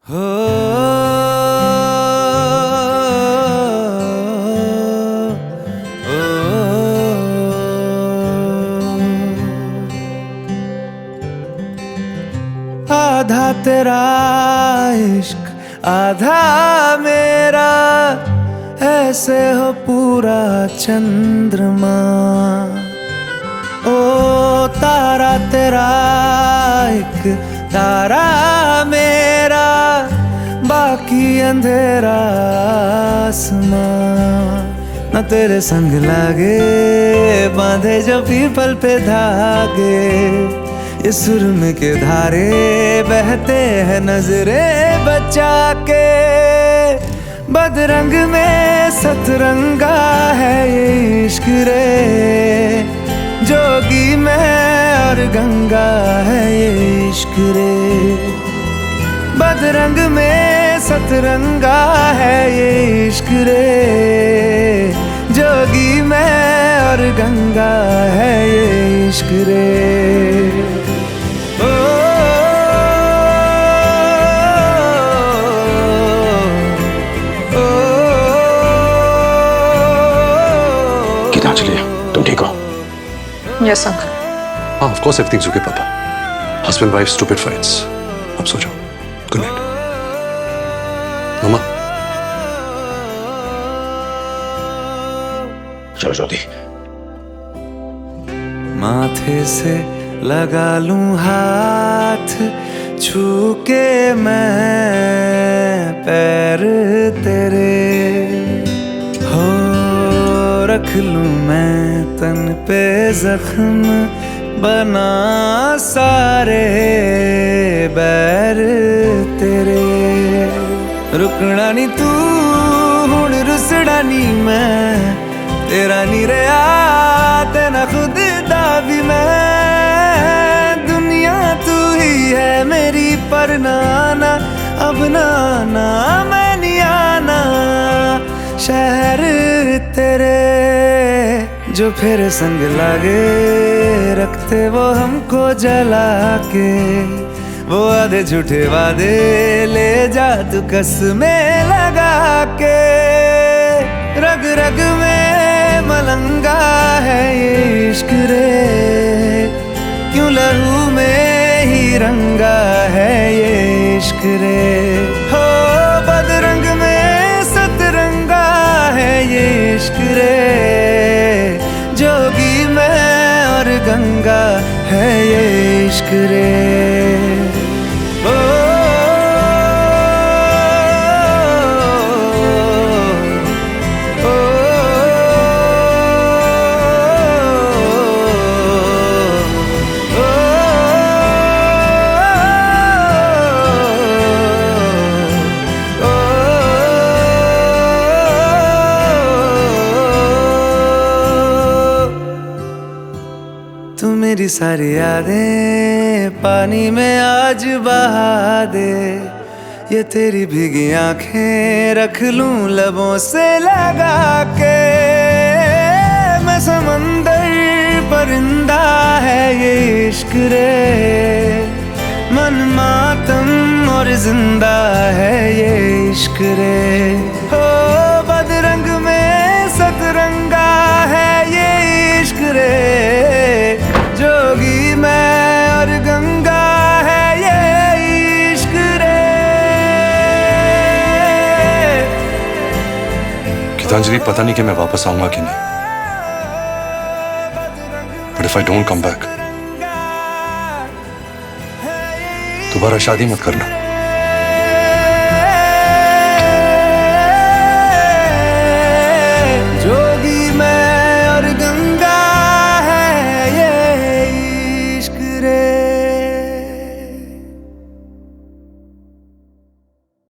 हो आधा तेरा इश्क आधा मेरा, ऐसे हो पूरा चंद्रमा। ओ तारा तेरा एक तारा मेरा, बाकी अंधेरा आसमां। न तेरे संग लागे बांधे जो पीपल पे धागे, इस सुरम के धारे बहते हैं नजरे बचा के। बदरंग में सतरंगा है ये इश्क रे, जोगी मैं और गंगा है ये इश्क रे। बदरंग में सतरंगा है ये इश्क रे, जोगी मैं और गंगा है ये इश्क रे। गीतांजलि, तुम ठीक हो? Yes uncle. हाँ, ऑफ कोर्स एवरीथिंग्स ओके पापा। Husband wife stupid fights. अब सो जाओ। Good night. मम्मा चलो ज्योति। माथे से लगा लूं हाथ, छू के मैं पैर तेरे, हो रख लूं मैं तन पे जख्म, बना सारे बैर तेरे। रुकना नी तू हुण रुसड़ा नी मैं, तेरा नी रहा ते ना खुद दा भी मैं। दुनिया तू ही है मेरी पर नाना, अब नाना मैं नहीं आना। शहर तेरे जो फिर संग लागे, रखते वो हमको जला के। वो आधे झूठे वादे ले जा तू कसमें लगा के। रग रग में मलंगा है ये इश्क रे, क्यों लहू में ही रंगा है ये इश्क रे। हो बदरंग में सतरंगा है ये इश्क रे, जोगी मैं और गंगा है ये इश्क रे। तू मेरी सारी यादें पानी में आज बहा दे। ये तेरी भीगी आंखें रख लूं लबों से लगा के। मैं समंदर परिंदा है ये इश्क रे, मन मातम और जिंदा है ये इश्क रे। हो बदरंग में सतरंगा है ये इश्क रे, जोगी मैं और गंगा है ये इश्क रे। गीतांजलि, पता नहीं कि मैं वापस आऊंगा कि नहीं, but if I don't come back, दोबारा शादी मत करना।